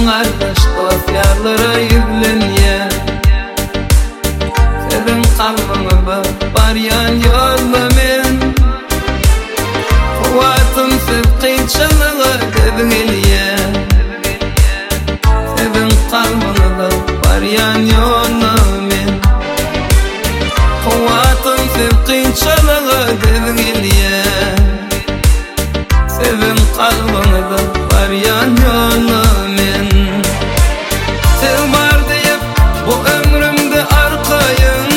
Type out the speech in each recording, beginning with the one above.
kardeş dost yarlara yükleniye. Sevin kalbimi var yan yolla men. Kuvvatım sevkin çalığa dedin eliye. Sevin kalbimi var yan yolla men. Kuvvatım sevkin çalığa dedin eliye. Sevin kalbimi var yan yolla men. Sev var deyip bu ömrümde arkayın.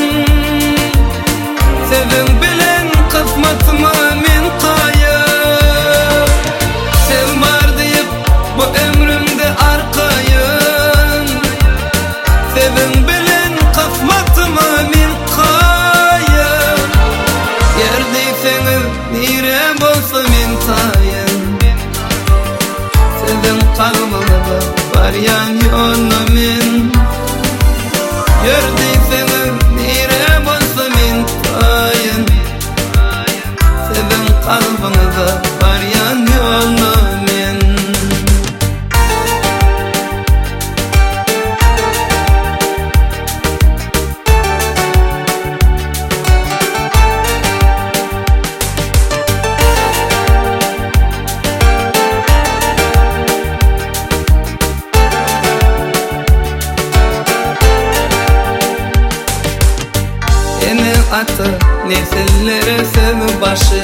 Sevin bilen kısmetıma min kayın. Sev var deyip bu ömrümde arkayın. Sevin bilen kısmetıma min kayın. Yerdeyseniz nire bolsa min tayın. Sevin kalbimi var yan yolla men. Yerdeyseniz nire bolsa min tayın. Sevin kalbimi var yan yolla men. Atı nesillere sev başı.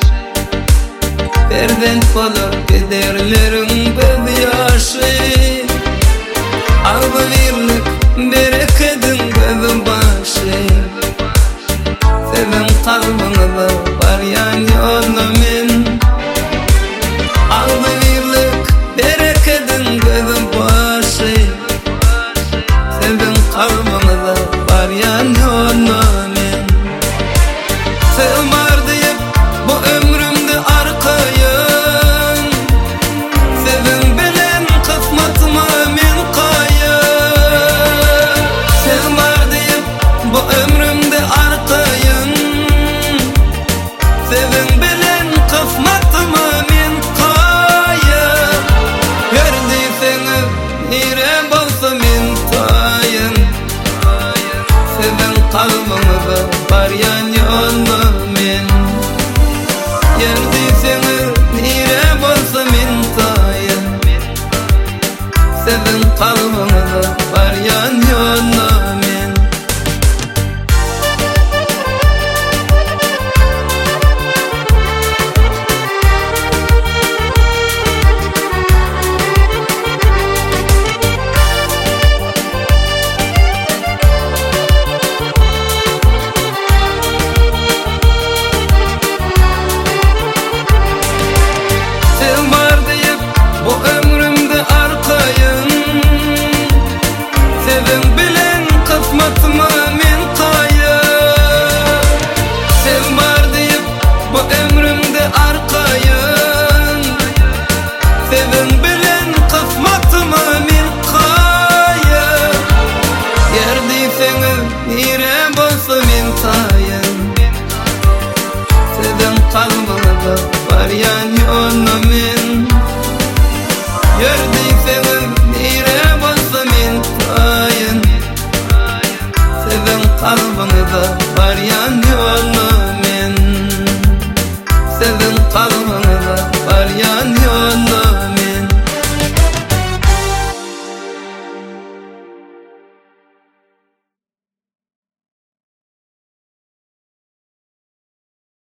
Berdent olur giderlerin bez yaşı. Alba birlik berekedin bez başı. Sevin kalbini var yan yolla men. Alba birlik berekedin bez başı. Sevin kalbini var yan yolla men. Sev var deyip bu ömrümde arkayın. Sevin bilen kısmetıma min kayın. Sev var deyip bu ömrümde arkayın. Sevin bilen kısmetıma min kayın. Yerdeyseniz nire bolsa min tayın. Sevin kalbimi var yan yolla men. Yerdeyseniz nire bolsa min tayın. Sevin kalbimi var yan yolla men. Sevin bilen kısmetıma min kayın. Sev var deyip bu ömrümde arkayın. Sevin bilen kısmetıma min kayın. Yerdeyseniz nire bolsa min tayın.